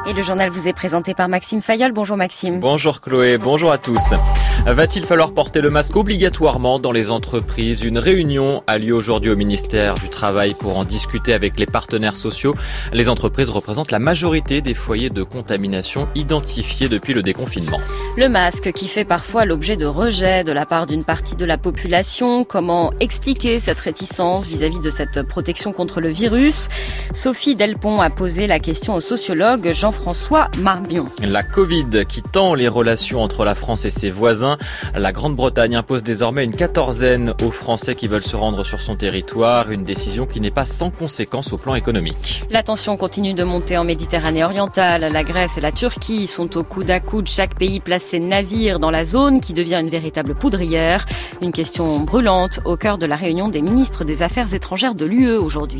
Et le journal vous est présenté par Maxime Fayol. Bonjour Maxime. Bonjour Chloé, bonjour à tous. Va-t-il falloir porter le masque obligatoirement dans les entreprises ? Une réunion a lieu aujourd'hui au ministère du Travail pour en discuter avec les partenaires sociaux. Les entreprises représentent la majorité des foyers de contamination identifiés depuis le déconfinement. Le masque qui fait parfois l'objet de rejet de la part d'une partie de la population. Comment expliquer cette réticence vis-à-vis de cette protection contre le virus ? Sophie Delpont a posé la question au sociologue Jean-François Marmion. La Covid qui tend les relations entre la France et ses voisins. La Grande-Bretagne impose désormais une quatorzaine aux Français qui veulent se rendre sur son territoire. Une décision qui n'est pas sans conséquences au plan économique. La tension continue de monter en Méditerranée orientale. La Grèce et la Turquie sont au coude à coude. Chaque pays place ses navires dans la zone qui devient une véritable poudrière. Une question brûlante au cœur de la réunion des ministres des Affaires étrangères de l'UE aujourd'hui.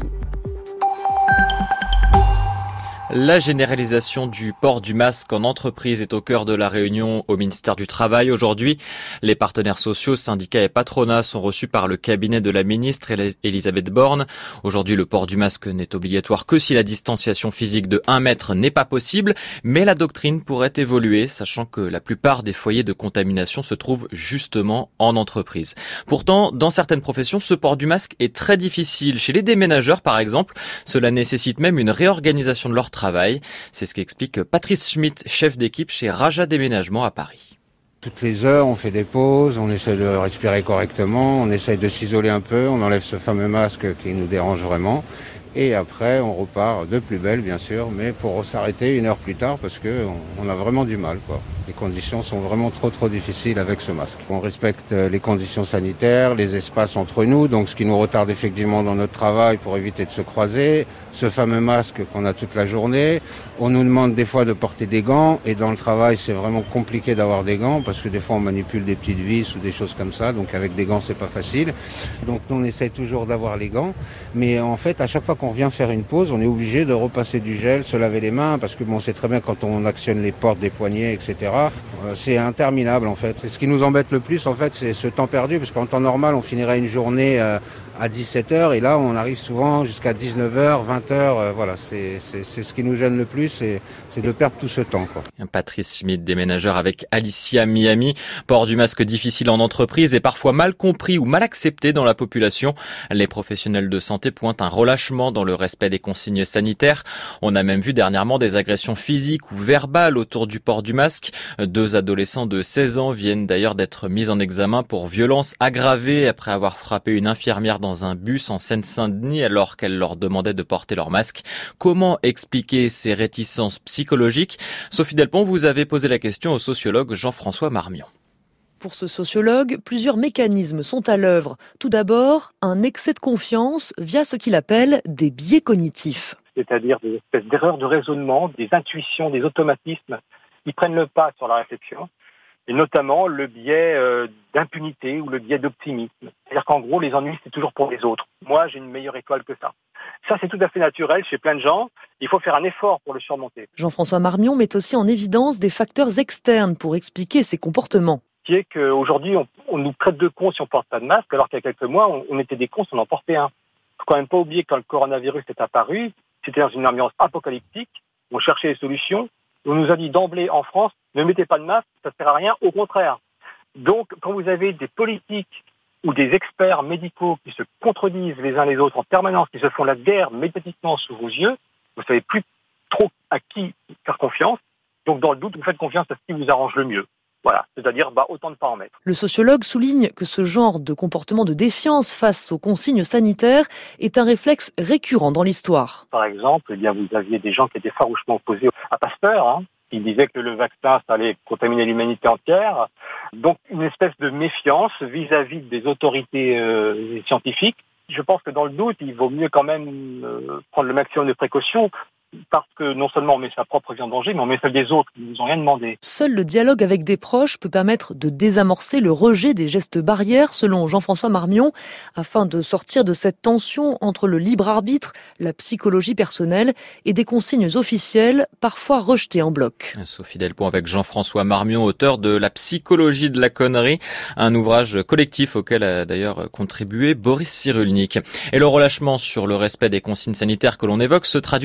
La généralisation du port du masque en entreprise est au cœur de la réunion au ministère du Travail aujourd'hui. Les partenaires sociaux, syndicats et patronats sont reçus par le cabinet de la ministre Elisabeth Borne. Aujourd'hui, le port du masque n'est obligatoire que si la distanciation physique de 1 mètre n'est pas possible, mais la doctrine pourrait évoluer, sachant que la plupart des foyers de contamination se trouvent justement en entreprise. Pourtant, dans certaines professions, ce port du masque est très difficile. Chez les déménageurs, par exemple, cela nécessite même une réorganisation de leur travail. C'est ce qu'explique Patrice Schmitt, chef d'équipe chez Raja Déménagement à Paris. Toutes les heures, on fait des pauses, on essaie de respirer correctement, on essaie de s'isoler un peu, on enlève ce fameux masque qui nous dérange vraiment. Et après, on repart de plus belle, bien sûr, mais pour s'arrêter 1 heure plus tard parce qu'on a vraiment du mal, quoi. Les conditions sont vraiment trop difficiles avec ce masque. On respecte les conditions sanitaires, les espaces entre nous, donc ce qui nous retarde effectivement dans notre travail pour éviter de se croiser. Ce fameux masque qu'on a toute la journée. On nous demande des fois de porter des gants et dans le travail, c'est vraiment compliqué d'avoir des gants parce que des fois, on manipule des petites vis ou des choses comme ça. Donc avec des gants, c'est pas facile. Donc nous, on essaie toujours d'avoir les gants. Mais en fait, à chaque fois qu'on vient faire une pause, on est obligé de repasser du gel, se laver les mains parce que bon, c'est très bien quand on actionne les portes des poignets, etc. C'est interminable en fait. C'est ce qui nous embête le plus en fait, c'est ce temps perdu parce qu'en temps normal, on finirait une journée à 17h et là, on arrive souvent jusqu'à 19h, 20h. Voilà, c'est ce qui nous gêne le plus, c'est de perdre tout ce temps, quoi. Patrice Schmitt, déménageur avec Alicia Miami. Port du masque difficile en entreprise et parfois mal compris ou mal accepté dans la population. Les professionnels de santé pointent un relâchement dans le respect des consignes sanitaires. On a même vu dernièrement des agressions physiques ou verbales autour du port du masque. 2 adolescents de 16 ans viennent d'ailleurs d'être mis en examen pour violences aggravées après avoir frappé une infirmière dans un bus en Seine-Saint-Denis alors qu'elle leur demandait de porter leur masque. Comment expliquer ces réticences psychologiques ? Sophie Delpont, vous avez posé la question au sociologue Jean-François Marmion. Pour ce sociologue, plusieurs mécanismes sont à l'œuvre. Tout d'abord, un excès de confiance via ce qu'il appelle des biais cognitifs. C'est-à-dire des espèces d'erreurs de raisonnement, des intuitions, des automatismes qui prennent le pas sur la réflexion. Et notamment le biais d'impunité ou le biais d'optimisme. C'est-à-dire qu'en gros, les ennuis, c'est toujours pour les autres. Moi, j'ai une meilleure étoile que ça. Ça, c'est tout à fait naturel chez plein de gens. Il faut faire un effort pour le surmonter. Jean-François Marmion met aussi en évidence des facteurs externes pour expliquer ces comportements. Qui est qu'aujourd'hui, on nous traite de cons si on porte pas de masque, alors qu'il y a quelques mois, on était des cons si on en portait un. Il faut quand même pas oublier que quand le coronavirus est apparu, c'était dans une ambiance apocalyptique. On cherchait des solutions. On nous a dit d'emblée en France, ne mettez pas de masque, ça ne sert à rien, au contraire. Donc, quand vous avez des politiques ou des experts médicaux qui se contredisent les uns les autres en permanence, qui se font la guerre médiatiquement sous vos yeux, vous ne savez plus trop à qui faire confiance. Donc, dans le doute, vous faites confiance à ce qui vous arrange le mieux. Voilà, c'est-à-dire autant ne pas en mettre. Le sociologue souligne que ce genre de comportement de défiance face aux consignes sanitaires est un réflexe récurrent dans l'histoire. Par exemple, vous aviez des gens qui étaient farouchement opposés à Pasteur, qui disaient que le vaccin, ça allait contaminer l'humanité entière. Donc, une espèce de méfiance vis-à-vis des autorités scientifiques. Je pense que dans le doute, il vaut mieux quand même prendre le maximum de précautions. Parce que non seulement on met sa propre vie en danger, mais on met celle des autres qui ne nous ont rien demandé. Seul le dialogue avec des proches peut permettre de désamorcer le rejet des gestes barrières, selon Jean-François Marmion, afin de sortir de cette tension entre le libre arbitre, la psychologie personnelle et des consignes officielles, parfois rejetées en bloc. Sophie Delpont avec Jean-François Marmion, auteur de La psychologie de la connerie, un ouvrage collectif auquel a d'ailleurs contribué Boris Cyrulnik. Et le relâchement sur le respect des consignes sanitaires que l'on évoque se traduit dans les chiffres.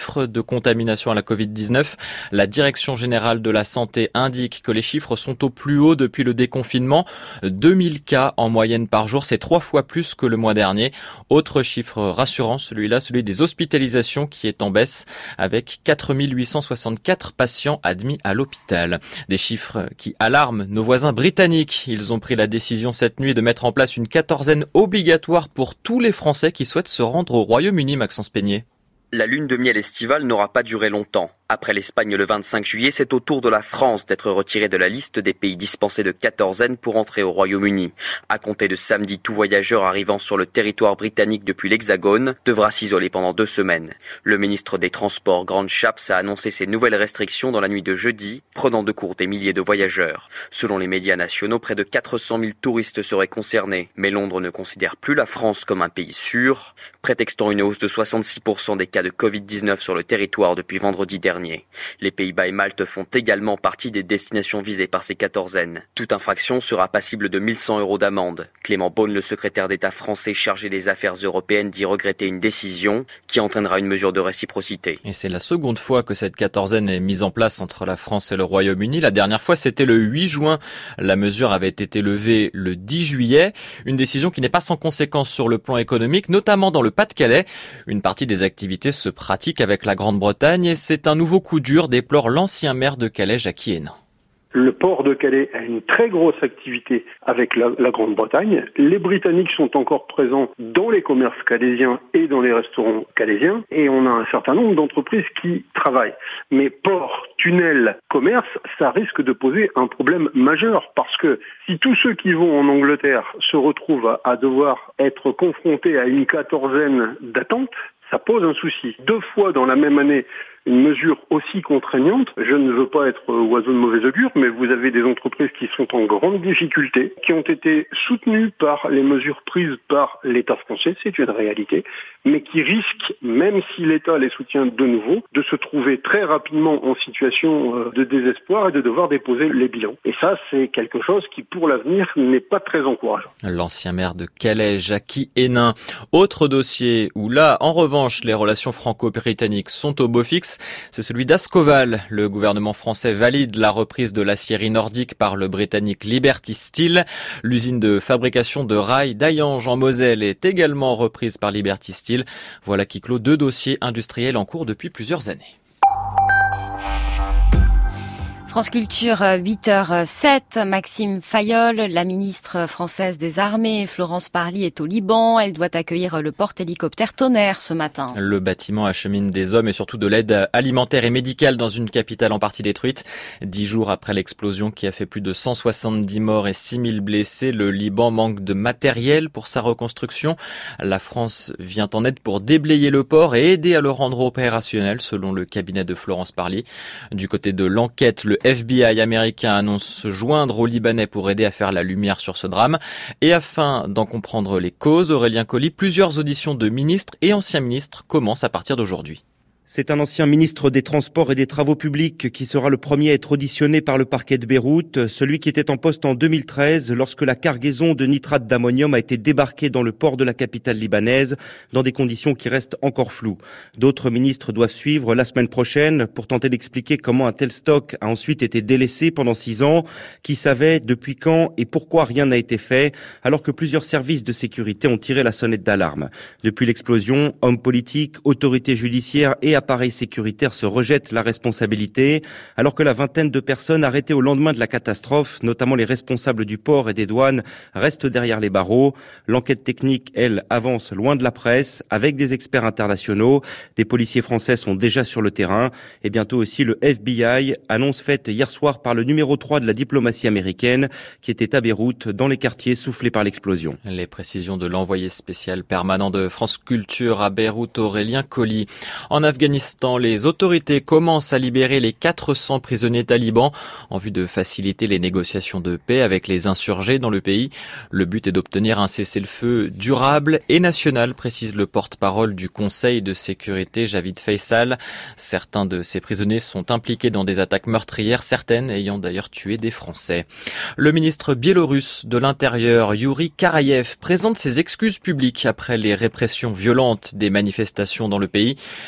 chiffres de contamination à la Covid-19. La Direction générale de la santé indique que les chiffres sont au plus haut depuis le déconfinement. 2000 cas en moyenne par jour, c'est 3 fois plus que le mois dernier. Autre chiffre rassurant, celui des hospitalisations qui est en baisse avec 4864 patients admis à l'hôpital. Des chiffres qui alarment nos voisins britanniques. Ils ont pris la décision cette nuit de mettre en place une quatorzaine obligatoire pour tous les Français qui souhaitent se rendre au Royaume-Uni, Maxence Peigné. La lune de miel estivale n'aura pas duré longtemps. Après l'Espagne le 25 juillet, c'est au tour de la France d'être retirée de la liste des pays dispensés de quatorzaine pour entrer au Royaume-Uni. À compter de samedi, tout voyageur arrivant sur le territoire britannique depuis l'Hexagone devra s'isoler pendant 2 semaines. Le ministre des Transports, Grant Shapps, a annoncé ces nouvelles restrictions dans la nuit de jeudi, prenant de court des milliers de voyageurs. Selon les médias nationaux, près de 400 000 touristes seraient concernés. Mais Londres ne considère plus la France comme un pays sûr, prétextant une hausse de 66% des cas de Covid-19 sur le territoire depuis vendredi dernier. Les Pays-Bas et Malte font également partie des destinations visées par ces quatorzaines. Toute infraction sera passible de 1 100 € d'amende. Clément Beaune, le secrétaire d'État français chargé des affaires européennes, dit regretter une décision qui entraînera une mesure de réciprocité. Et c'est la seconde fois que cette quatorzaine est mise en place entre la France et le Royaume-Uni. La dernière fois, c'était le 8 juin. La mesure avait été levée le 10 juillet. Une décision qui n'est pas sans conséquence sur le plan économique, notamment dans le Pas-de-Calais. Une partie des activités se pratique avec la Grande-Bretagne et c'est un nouveau coup dur, déplore l'ancien maire de Calais, Jackie Hénin. Le port de Calais a une très grosse activité avec la Grande-Bretagne. Les Britanniques sont encore présents dans les commerces calaisiens et dans les restaurants calaisiens. Et on a un certain nombre d'entreprises qui travaillent. Mais port, tunnel, commerce, ça risque de poser un problème majeur. Parce que si tous ceux qui vont en Angleterre se retrouvent à devoir être confrontés à une quatorzaine d'attente, ça pose un souci. 2 fois dans la même année, une mesure aussi contraignante, je ne veux pas être oiseau de mauvais augure, mais vous avez des entreprises qui sont en grande difficulté, qui ont été soutenues par les mesures prises par l'État français, c'est une réalité, mais qui risquent, même si l'État les soutient de nouveau, de se trouver très rapidement en situation de désespoir et de devoir déposer les bilans. Et ça, c'est quelque chose qui, pour l'avenir, n'est pas très encourageant. L'ancien maire de Calais, Jackie Hénin. Autre dossier où là, en revanche, les relations franco-britanniques sont au beau fixe, c'est celui d'Ascoval. Le gouvernement français valide la reprise de l'acierie nordique par le britannique Liberty Steel. L'usine de fabrication de rails d'Hayange en Moselle est également reprise par Liberty Steel. Voilà qui clôt 2 dossiers industriels en cours depuis plusieurs années. France Culture, 8h07. Maxime Fayolle, la ministre française des Armées, Florence Parly, est au Liban. Elle doit accueillir le porte-hélicoptère Tonnerre ce matin. Le bâtiment achemine des hommes et surtout de l'aide alimentaire et médicale dans une capitale en partie détruite. 10 jours après l'explosion qui a fait plus de 170 morts et 6000 blessés, le Liban manque de matériel pour sa reconstruction. La France vient en aide pour déblayer le port et aider à le rendre opérationnel, selon le cabinet de Florence Parly. Du côté de l'enquête, le FBI américain annonce se joindre aux Libanais pour aider à faire la lumière sur ce drame. Et afin d'en comprendre les causes, Aurélien Colly, plusieurs auditions de ministres et anciens ministres commencent à partir d'aujourd'hui. C'est un ancien ministre des Transports et des Travaux publics qui sera le premier à être auditionné par le parquet de Beyrouth, celui qui était en poste en 2013 lorsque la cargaison de nitrate d'ammonium a été débarquée dans le port de la capitale libanaise dans des conditions qui restent encore floues. D'autres ministres doivent suivre la semaine prochaine pour tenter d'expliquer comment un tel stock a ensuite été délaissé pendant 6 ans, qui savait depuis quand et pourquoi rien n'a été fait, alors que plusieurs services de sécurité ont tiré la sonnette d'alarme. Depuis l'explosion, hommes politiques, autorités judiciaires et appareils sécuritaires se rejettent la responsabilité, alors que la vingtaine de personnes arrêtées au lendemain de la catastrophe, notamment les responsables du port et des douanes, restent derrière les barreaux. L'enquête technique, elle, avance loin de la presse, avec des experts internationaux. Des policiers français sont déjà sur le terrain. Et bientôt aussi le FBI, annonce faite hier soir par le numéro 3 de la diplomatie américaine, qui était à Beyrouth, dans les quartiers soufflés par l'explosion. Les précisions de l'envoyé spécial permanent de France Culture à Beyrouth, Aurélien Colly. En Afghanistan, les autorités commencent à libérer les 400 prisonniers talibans en vue de faciliter les négociations de paix avec les insurgés dans le pays. Le but est d'obtenir un cessez-le-feu durable et national, précise le porte-parole du Conseil de sécurité, Javid Faisal. Certains de ces prisonniers sont impliqués dans des attaques meurtrières, certaines ayant d'ailleurs tué des Français. Le ministre biélorusse de l'Intérieur, Youri Karayev, présente ses excuses publiques après les répressions violentes des manifestations dans le pays. Voilà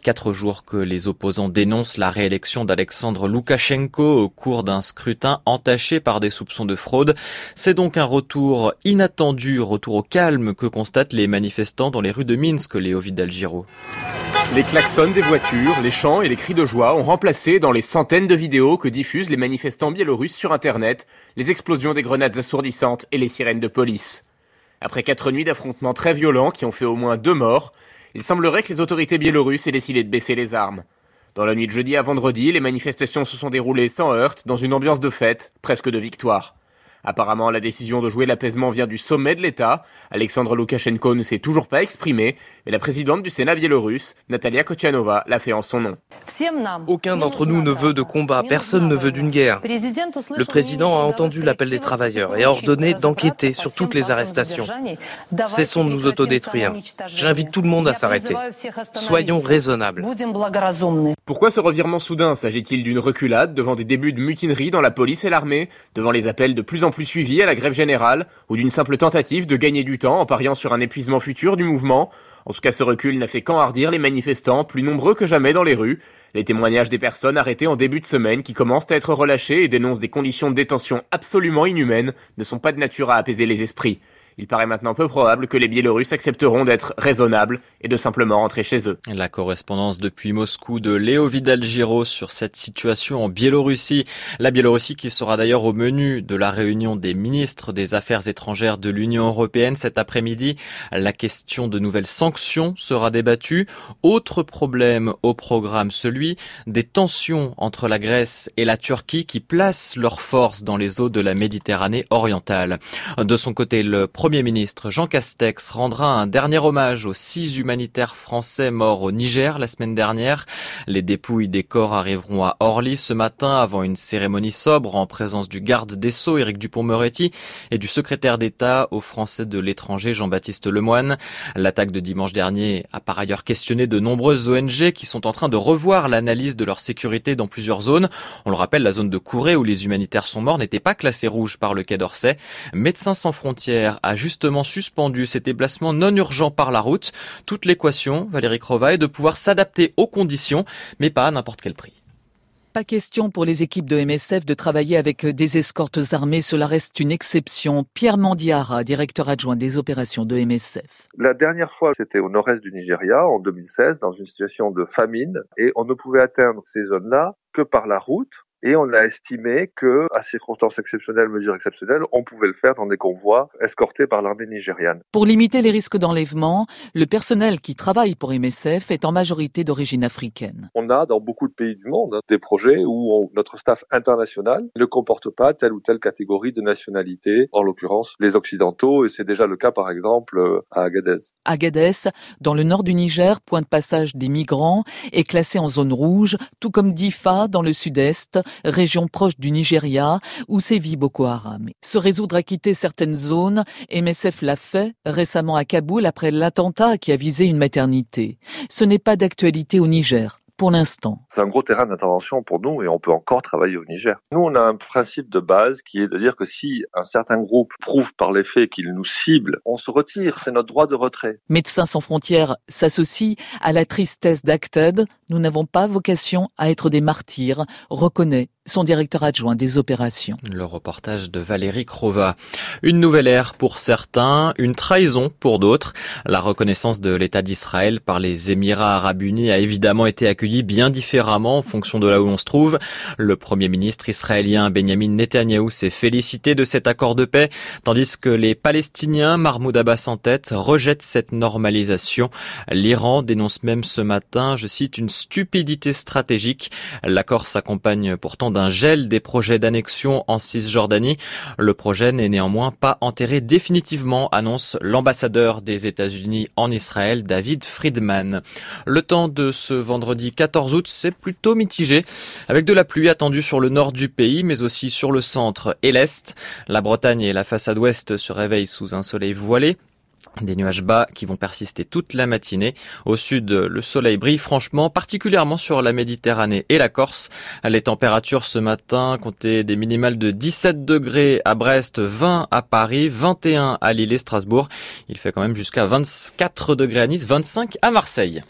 4 jours que les opposants dénoncent la réélection d'Alexandre Loukachenko au cours d'un scrutin entaché par des soupçons de fraude. C'est donc un retour inattendu, retour au calme que constatent les manifestants dans les rues de Minsk, Léo Vidal-Giraud. Les klaxons des voitures, les chants et les cris de joie ont remplacé dans les centaines de vidéos que diffusent les manifestants biélorusses sur Internet les explosions des grenades assourdissantes et les sirènes de police. Après 4 nuits d'affrontements très violents qui ont fait au moins 2 morts, il semblerait que les autorités biélorusses aient décidé de baisser les armes. Dans la nuit de jeudi à vendredi, les manifestations se sont déroulées sans heurts, dans une ambiance de fête, presque de victoire. Apparemment, la décision de jouer l'apaisement vient du sommet de l'État. Alexandre Loukachenko ne s'est toujours pas exprimé, mais la présidente du Sénat biélorusse, Natalia Kotianova, l'a fait en son nom. Aucun d'entre nous ne veut de combat, personne ne veut d'une guerre. Le président a entendu l'appel des travailleurs et a ordonné d'enquêter sur toutes les arrestations. Cessons de nous autodétruire. J'invite tout le monde à s'arrêter. Soyons raisonnables. Pourquoi ce revirement soudain? S'agit-il d'une reculade devant des débuts de mutinerie dans la police et l'armée, devant les appels de plus en plus suivis à la grève générale, ou d'une simple tentative de gagner du temps en pariant sur un épuisement futur du mouvement? En tout cas, ce recul n'a fait qu'enhardir les manifestants, plus nombreux que jamais dans les rues. Les témoignages des personnes arrêtées en début de semaine qui commencent à être relâchées et dénoncent des conditions de détention absolument inhumaines ne sont pas de nature à apaiser les esprits. Il paraît maintenant peu probable que les Biélorusses accepteront d'être raisonnables et de simplement rentrer chez eux. La correspondance depuis Moscou de Léo Vidal-Giraud sur cette situation en Biélorussie. La Biélorussie qui sera d'ailleurs au menu de la réunion des ministres des Affaires étrangères de l'Union européenne cet après-midi. La question de nouvelles sanctions sera débattue. Autre problème au programme, celui des tensions entre la Grèce et la Turquie qui placent leurs forces dans les eaux de la Méditerranée orientale. De son côté, le Premier ministre Jean Castex rendra un dernier hommage aux 6 humanitaires français morts au Niger la semaine dernière. Les dépouilles des corps arriveront à Orly ce matin avant une cérémonie sobre en présence du garde des Sceaux Éric Dupond-Moretti et du secrétaire d'État aux Français de l'étranger Jean-Baptiste Lemoyne. L'attaque de dimanche dernier a par ailleurs questionné de nombreuses ONG qui sont en train de revoir l'analyse de leur sécurité dans plusieurs zones. On le rappelle, la zone de Kouré où les humanitaires sont morts n'était pas classée rouge par le Quai d'Orsay. Médecins sans frontières a justement suspendu ces déplacements non urgents par la route. Toute l'équation, Valérie Crova, est de pouvoir s'adapter aux conditions, mais pas à n'importe quel prix. Pas question pour les équipes de MSF de travailler avec des escortes armées, cela reste une exception. Pierre Mandiara, directeur adjoint des opérations de MSF. La dernière fois, c'était au nord-est du Nigeria, en 2016, dans une situation de famine, et on ne pouvait atteindre ces zones-là que par la route. Et on a estimé que, à circonstances exceptionnelles, mesures exceptionnelles, on pouvait le faire dans des convois escortés par l'armée nigériane. Pour limiter les risques d'enlèvement, le personnel qui travaille pour MSF est en majorité d'origine africaine. On a dans beaucoup de pays du monde des projets où notre staff international ne comporte pas telle ou telle catégorie de nationalité, en l'occurrence les Occidentaux, et c'est déjà le cas par exemple à Agadez. Agadez, dans le nord du Niger, point de passage des migrants, est classé en zone rouge, tout comme Difa dans le sud-est, région proche du Nigeria, où sévit Boko Haram. Se résoudre à quitter certaines zones, MSF l'a fait récemment à Kaboul après l'attentat qui a visé une maternité. Ce n'est pas d'actualité au Niger. Pour l'instant. C'est un gros terrain d'intervention pour nous et on peut encore travailler au Niger. Nous, on a un principe de base qui est de dire que si un certain groupe prouve par les faits qu'il nous cible, on se retire, c'est notre droit de retrait. Médecins sans frontières s'associe à la tristesse d'Acted. Nous n'avons pas vocation à être des martyrs, reconnaît son directeur adjoint des opérations. Le reportage de Valérie Crova. Une nouvelle ère pour certains, une trahison pour d'autres. La reconnaissance de l'État d'Israël par les Émirats arabes unis a évidemment été accueillie bien différemment en fonction de là où l'on se trouve. Le Premier ministre israélien Benjamin Netanyahou s'est félicité de cet accord de paix, tandis que les Palestiniens, Mahmoud Abbas en tête, rejettent cette normalisation. L'Iran dénonce même ce matin, je cite, une stupidité stratégique. L'accord s'accompagne pourtant d'un gel des projets d'annexion en Cisjordanie. Le projet n'est néanmoins pas enterré définitivement, annonce l'ambassadeur des États-Unis en Israël, David Friedman. Le temps de ce vendredi 14 août, c'est plutôt mitigé, avec de la pluie attendue sur le nord du pays, mais aussi sur le centre et l'est. La Bretagne et la façade ouest se réveillent sous un soleil voilé. Des nuages bas qui vont persister toute la matinée. Au sud, le soleil brille franchement, particulièrement sur la Méditerranée et la Corse. Les températures ce matin comptaient des minimales de 17 degrés à Brest, 20 à Paris, 21 à Lille et Strasbourg. Il fait quand même jusqu'à 24 degrés à Nice, 25 à Marseille.